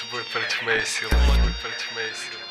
Будет против моей силы. Будет против моей силы.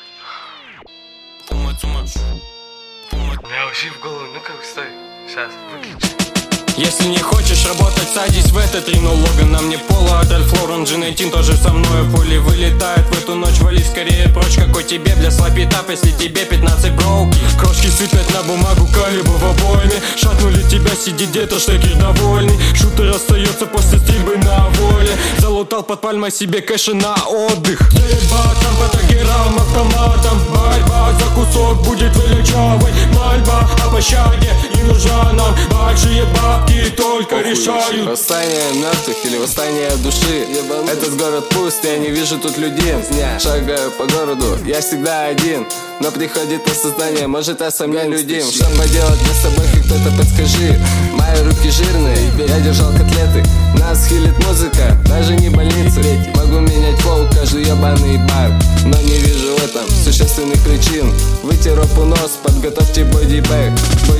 У меня вообще в голову, ну-ка, стой. Сейчас, выключи. Если не хочешь работать, садись в этот Рено Логан. На мне Пола, Ральф Лорен, Джинетин тоже со мной. Пули вылетают в эту ночь, вали скорее прочь. Какой тебе бля слабитап, если тебе 15 броуки. Крошки сыпят на бумагу, калибр в обойме. Шатнули тебя, сиди где-то, штекер довольный. Шутер остается после стрельбы на воле. Залутал под пальмой себе кэши на отдых. Стрельба там по тагерам, автоматом. Борьба за кусок будет величавой. Мольба о пощаде не нужна нам. Большие бабки только решают. Восстание мертвых или восстание души. Этот город пуст, я не вижу тут людей. Шагаю по городу, я всегда один. Но приходит осознание, может я сам нелюдим. Что поделать мне с тобой, хоть кто-то подскажи. Мои руки жирные, я держал котлеты. Нас хилит музыка, даже не больницы. Могу менять флоу, каждый ебаный бар. Но не вижу в этом существенных причин. Вытер опу нос, подготовьте бодибэк.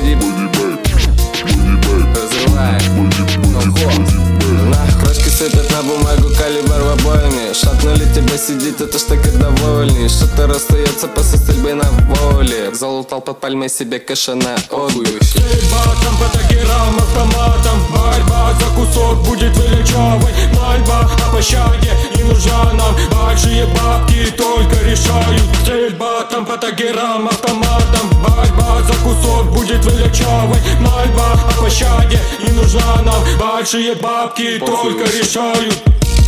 Разрываем крошки сыпят на бумагу, калибр в обоими. Шатнули тебя, сидит, это штекер довольный. Что-то расстается после стрельбы на воле. Залутал под пальмой себе кэша на отдых. Стрельба там по тагерам, автоматом. Борьба за кусок будет величавой. Мольба о пощаде не нужна нам. Большие бабки только решают. Стрельба там по тагерам, автоматом. Борьба за кусок будет величавой. Мольба о пощаде не нужна нам. Большие бабки только решают.